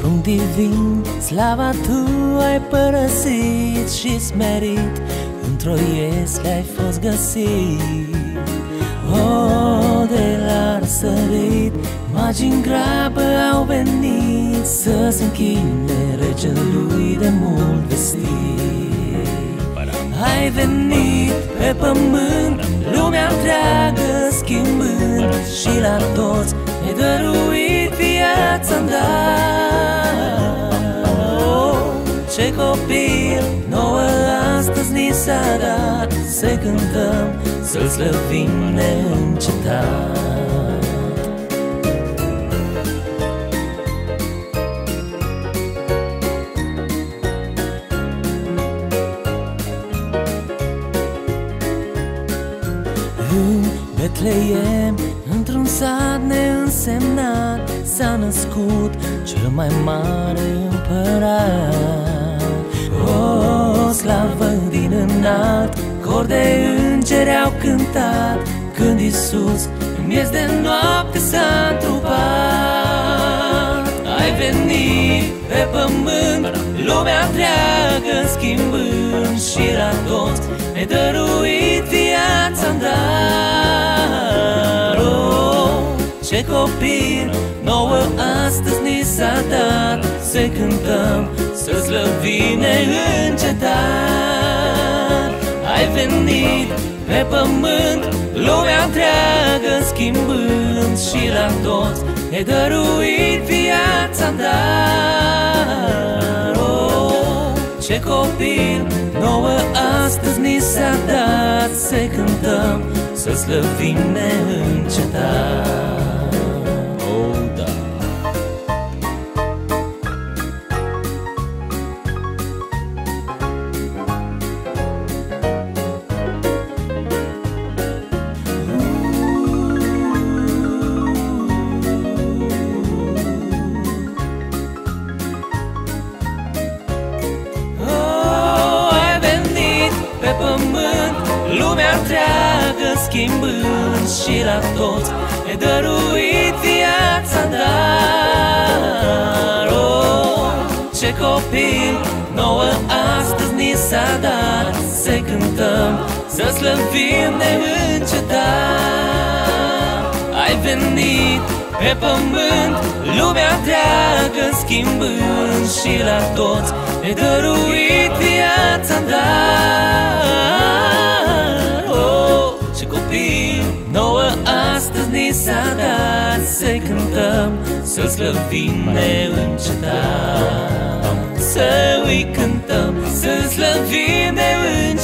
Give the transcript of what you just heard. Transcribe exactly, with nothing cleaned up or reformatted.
Punct divin, slava Tu ai părăsit și smerit, într-o iesle ai fost găsit. Oh, de la răsărit, magi în grabă au venit să se închine regelui de mult vestit. Ai venit pe pământ, lumea întreagă schimbând, și la toți ai dăruit viața-n dar. Oh, ce copil nouă astăzi ni s-a dat, să cântăm, să-L slăvim neîncetat. În Betleem, într-un sat neînsemnat, s-a născut cel mai mare împărat. O slavă din înalt, cor de îngeri au cântat, când Iisus în miez de noapte s-a întrupat. Ai venit pe pământ, lumea întreagă schimbând, și la toți ai dăruit viața-n dar. Oh, ce copil nouă astăzi ni s-a dat, să cântăm, să slăvim neîncetat. Ai venit pe pământ, lumea întreagă schimbând, și la toți ai dăruit viața-n dar. Oh, ce copil nouă astăzi ni s-a dat, să cântăm, să slăvim neîncetat. Oh, da. Lumea întreagă schimbând, și la toți ai dăruit viața-n dar. Oh, ce copil nouă astăzi ni s-a dat, să cântăm, să slăvim neîncetat. Ai venit pe pământ, lumea întreagă schimbând, și la toți ai dăruit viața-n dar. Oh, ce copil nouă astăzi ni s-a dat, să cântăm, să-L slăvim neîncetat. Să-i cântăm, să-L slăvim neîncetat.